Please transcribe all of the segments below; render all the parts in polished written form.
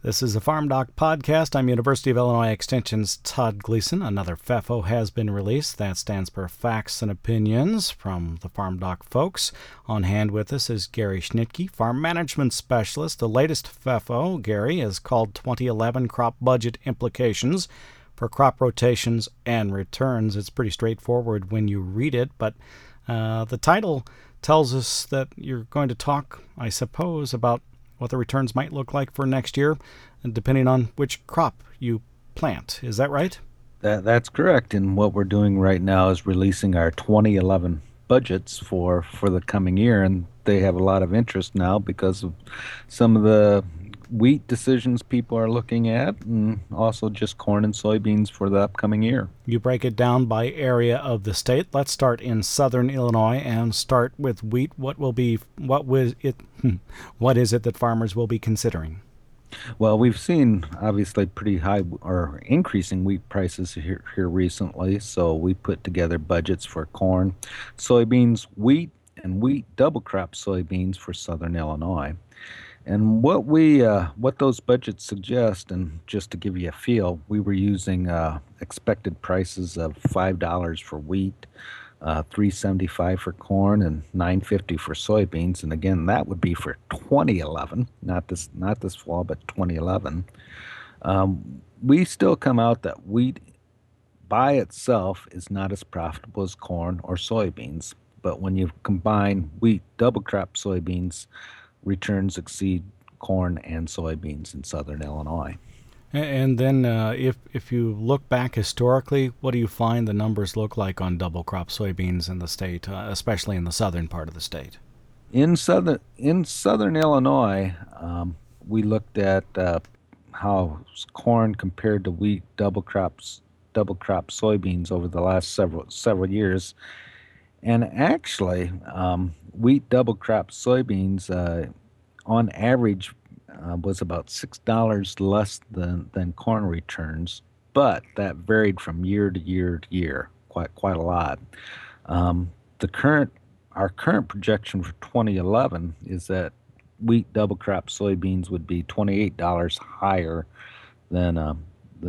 This is a Farm Doc podcast. I'm University of Illinois Extension's Todd Gleason. Another FEFO has been released. That stands for Facts and Opinions from the Farm Doc folks. On hand with us is Gary Schnitke, Farm Management Specialist. The latest FEFO, Gary, is called 2011 Crop Budget Implications for Crop Rotations and Returns. It's pretty straightforward when you read it, but the title tells us that you're going to talk, I suppose, about what the returns might look like for next year, and depending on which crop you plant. Is that right? That's correct. And what we're doing right now is releasing our 2011 budgets for the coming year, and they have a lot of interest now because of some of the wheat decisions people are looking at, and also just corn and soybeans for the upcoming year. You break it down by area of the state. Let's start in southern Illinois and start with wheat. What is it that farmers will be considering? Well, we've seen obviously pretty high or increasing wheat prices here recently, so we put together budgets for corn, soybeans, wheat, and wheat double crop soybeans for southern Illinois. And what those budgets suggest, and just to give you a feel, we were using expected prices of $5 for wheat, $3.75 for corn, and $9.50 for soybeans. And again, that would be for 2011, not this fall, but 2011. We still come out that wheat by itself is not as profitable as corn or soybeans, but when you combine wheat double crop soybeans, returns exceed corn and soybeans in southern Illinois. And then if you look back historically, what do you find the numbers look like on double crop soybeans in the state, especially in the southern part of the state? In southern Illinois, we looked at how corn compared to wheat double crop soybeans over the last several years. And actually, wheat double crop soybeans on average was about $6 less than corn returns, but that varied from year to year to year quite a lot. Our current projection for 2011 is that wheat double crop soybeans would be $28 higher than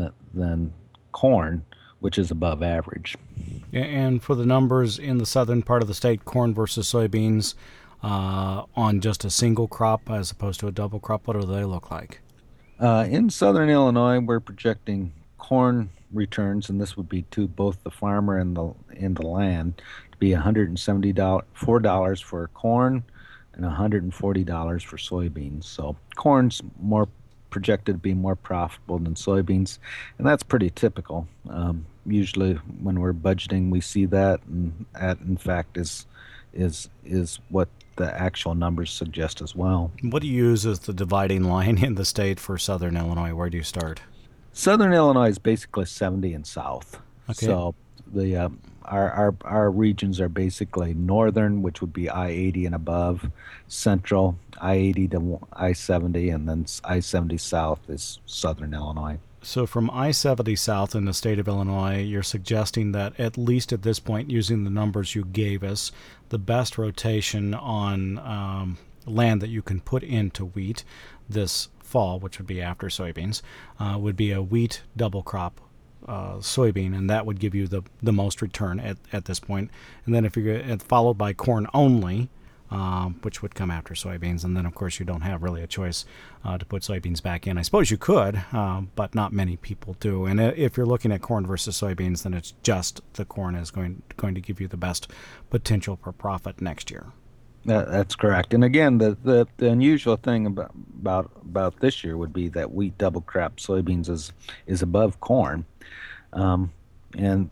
corn, which is above average. And for the numbers in the southern part of the state, corn versus soybeans on just a single crop as opposed to a double crop, what do they look like? In southern Illinois, we're projecting corn returns, and this would be to both the farmer and the land, to be $174 for corn and $140 for soybeans. So corn's more projected to be more profitable than soybeans, and that's pretty typical. Usually when we're budgeting, we see that, and that in fact is what the actual numbers suggest as well. What do you use as the dividing line in the state for southern Illinois? Where do you start? Southern Illinois is basically 70 and south. Okay. So the our regions are basically northern, which would be I-80 and above, central, I-80 to I-70, and then I-70 south is southern Illinois. So from I-70 south in the state of Illinois, you're suggesting that at least at this point, using the numbers you gave us, the best rotation on land that you can put into wheat this fall, which would be after soybeans, would be a wheat double crop soybean, and that would give you the most return at this point. And then if you're followed by corn only, which would come after soybeans, and then of course you don't have really a choice to put soybeans back in. I suppose you could, but not many people do. And if you're looking at corn versus soybeans, then it's just the corn is going to give you the best potential for profit next year. That's correct. And again, the unusual thing about this year would be that wheat double crop soybeans is above corn, and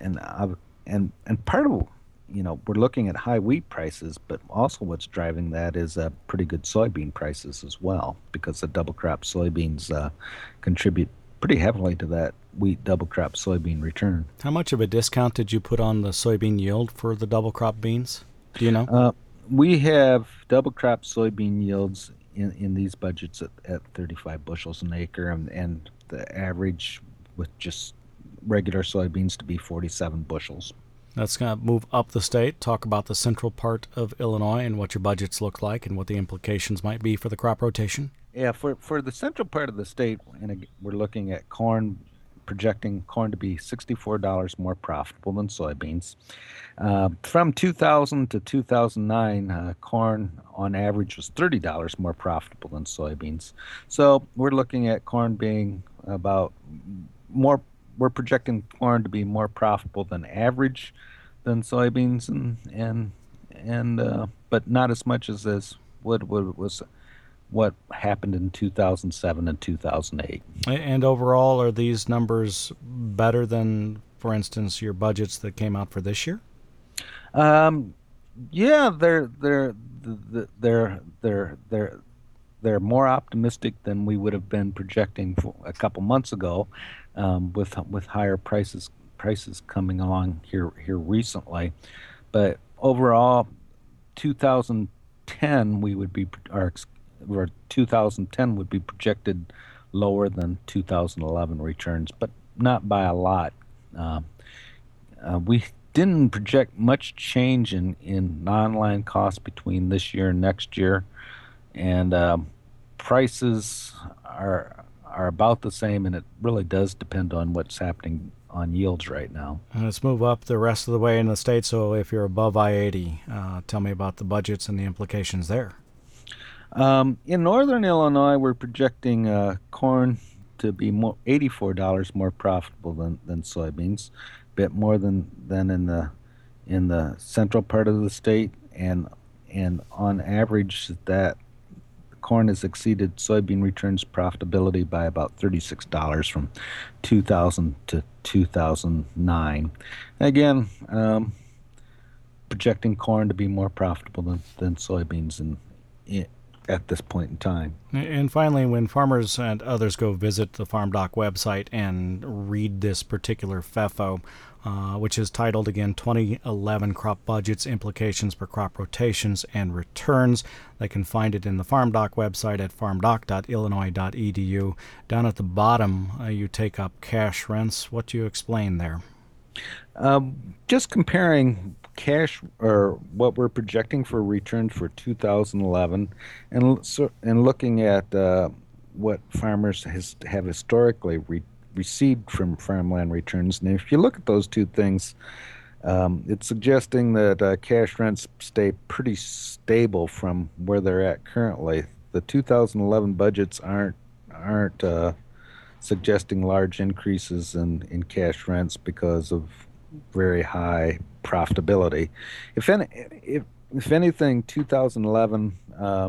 part of, we're looking at high wheat prices, but also what's driving that is pretty good soybean prices as well, because the double crop soybeans contribute pretty heavily to that wheat double crop soybean return. How much of a discount did you put on the soybean yield for the double crop beans? Do you know? We have double crop soybean yields in these budgets at 35 bushels an acre, and the average with just regular soybeans to be 47 bushels. Let's move up the state, talk about the central part of Illinois and what your budgets look like and what the implications might be for the crop rotation. Yeah, for the central part of the state, we're looking at corn, projecting corn to be $64 more profitable than soybeans. From 2000 to 2009, corn on average was $30 more profitable than soybeans. So we're looking at corn being about more. We're projecting corn to be more profitable than average than soybeans, and but not as much as what happened in 2007 and 2008. And overall, are these numbers better than, for instance, your budgets that came out for this year? Yeah, they're more optimistic than we would have been projecting for a couple months ago, with higher prices coming along here recently. But overall, 2010 we would be or 2010 would be projected lower than 2011 returns, but not by a lot. We didn't project much change in non-line costs between this year and next year, and prices are about the same, and it really does depend on what's happening on yields right now. Let's move up the rest of the way in the state. So if you're above I-80, tell me about the budgets and the implications there. In northern Illinois, we're projecting corn to be $84 more profitable than soybeans, a bit more than in the central part of the state, and on average that corn has exceeded soybean returns profitability by about $36 from 2000 to 2009. Again, projecting corn to be more profitable than soybeans at this point in time. And finally, when farmers and others go visit the FarmDoc website and read this particular FEFO, which is titled again 2011 Crop Budgets, Implications for Crop Rotations and Returns, they can find it in the FarmDoc website at farmdoc.illinois.edu. Down at the bottom, you take up cash rents. What do you explain there? Just comparing cash, or what we're projecting for returns for 2011, and looking at what farmers have historically received from farmland returns. And if you look at those two things, it's suggesting that cash rents stay pretty stable from where they're at currently. The 2011 budgets aren't suggesting large increases in cash rents because of very high profitability. If anything, 2011,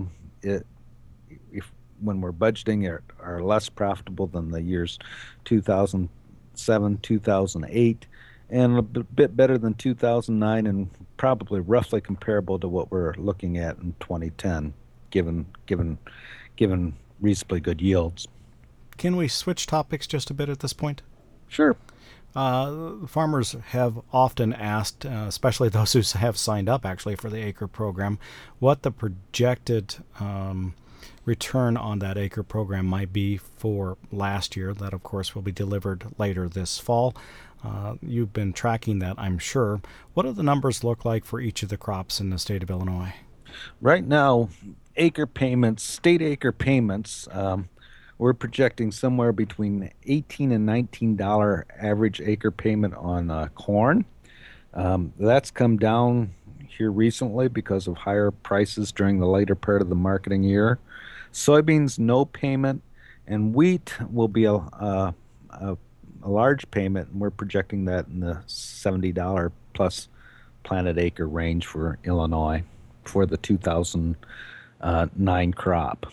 when we're budgeting, are less profitable than the years 2007, 2008, and a bit better than 2009, and probably roughly comparable to what we're looking at in 2010, given reasonably good yields. Can we switch topics just a bit at this point? Sure. Farmers have often asked, especially those who have signed up actually for the acre program, what the projected return on that acre program might be for last year. That, of course, will be delivered later this fall. You've been tracking that, I'm sure. What do the numbers look like for each of the crops in the state of Illinois? Right now, state acre payments, we're projecting somewhere between $18 and $19 average acre payment on corn. That's come down here recently because of higher prices during the later part of the marketing year. Soybeans, no payment, and wheat will be a large payment, and we're projecting that in the $70 plus planted acre range for Illinois for the 2009 crop.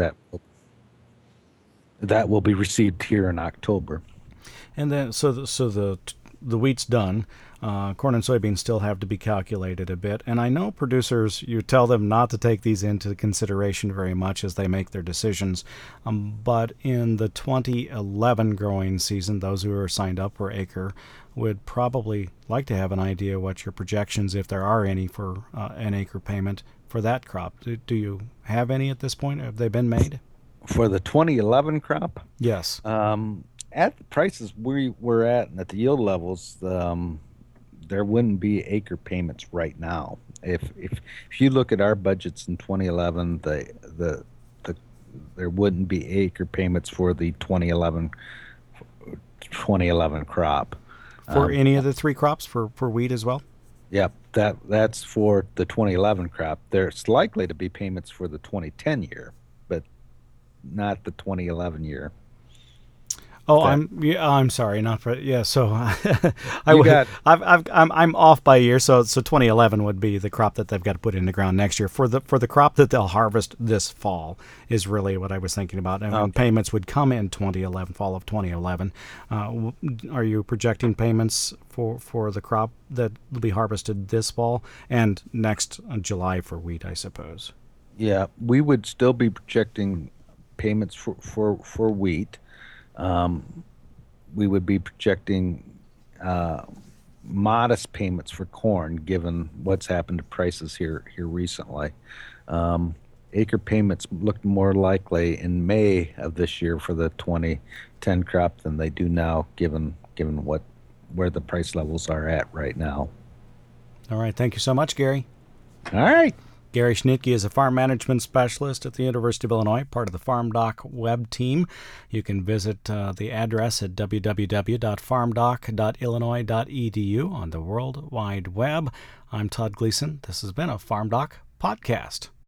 That will be received here in October. And then, so the wheat's done. Corn and soybeans still have to be calculated a bit. And I know producers, you tell them not to take these into consideration very much as they make their decisions. But in the 2011 growing season, those who are signed up per acre would probably like to have an idea what your projections, if there are any, for an acre payment for that crop. Do you have any at this point? Have they been made? For the 2011 crop? Yes. At the prices we were at and at the yield levels, there wouldn't be acre payments right now. If you look at our budgets in 2011, the there wouldn't be acre payments for the 2011 crop. For any of the three crops, for wheat as well? Yep, that's for the 2011 crop. There's likely to be payments for the 2010 year, but not the 2011 year. Oh, I'm sorry, not for So You I'm off by a year. So 2011 would be the crop that they've got to put in the ground next year. For the crop that they'll harvest this fall is really what I was thinking about. And Okay. payments would come in 2011, fall of 2011. Are you projecting payments for the crop that will be harvested this fall and next July for wheat, I suppose? Yeah, we would still be projecting payments for wheat. We would be projecting modest payments for corn, given what's happened to prices here recently. Acre payments look more likely in May of this year for the 2010 crop than they do now, given where the price levels are at right now. All right. Thank you so much, Gary. All right. Gary Schnitke is a farm management specialist at the University of Illinois, part of the FarmDoc web team. You can visit the address at www.farmdoc.illinois.edu on the World Wide Web. I'm Todd Gleason. This has been a FarmDoc podcast.